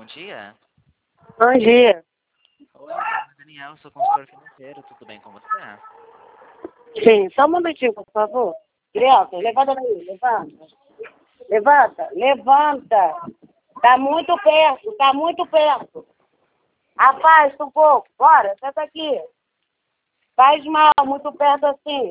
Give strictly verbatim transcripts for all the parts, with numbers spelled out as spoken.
dia. Bom dia. Oi, meu nome é Daniel, sou consultor financeiro, tudo bem com você? Sim, só um momentinho, por favor. Criança, levanta daí, levanta. Levanta, levanta. Tá muito perto, tá muito perto. Afasta um pouco, bora, senta aqui. Faz mal, muito perto assim.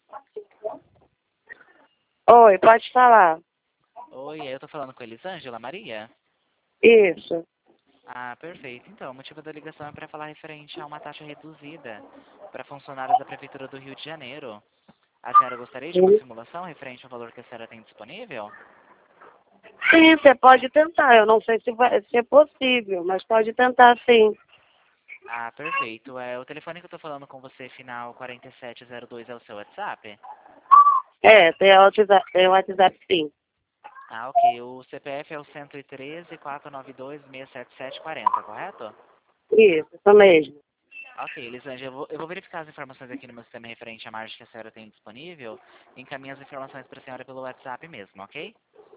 Oi, pode falar. Oi, eu tô falando com a Elisângela Maria? Isso. Ah, perfeito. Então, o motivo da ligação é para falar referente a uma taxa reduzida para funcionários da Prefeitura do Rio de Janeiro. A senhora gostaria de uma Sim, simulação referente ao valor que a senhora tem disponível? sim, você pode tentar. Eu não sei se, vai, se é possível, mas pode tentar sim. Ah, perfeito. É, o telefone que eu tô falando com você, final quarenta e sete zero dois, é o seu WhatsApp? É, tem o WhatsApp, tem o WhatsApp sim. Ah, ok. O C P F é o um três, quatro nove dois, seis sete sete quatro zero, correto? Isso, isso mesmo. Ok, Elisângela, eu vou, eu vou verificar as informações aqui no meu sistema referente à margem que a senhora tem disponível e encaminho as informações para a senhora pelo WhatsApp mesmo, ok?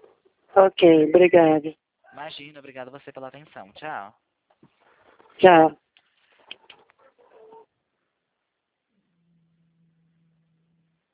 Ok, obrigada. Imagina, obrigado a você pela atenção. Tchau. Tchau.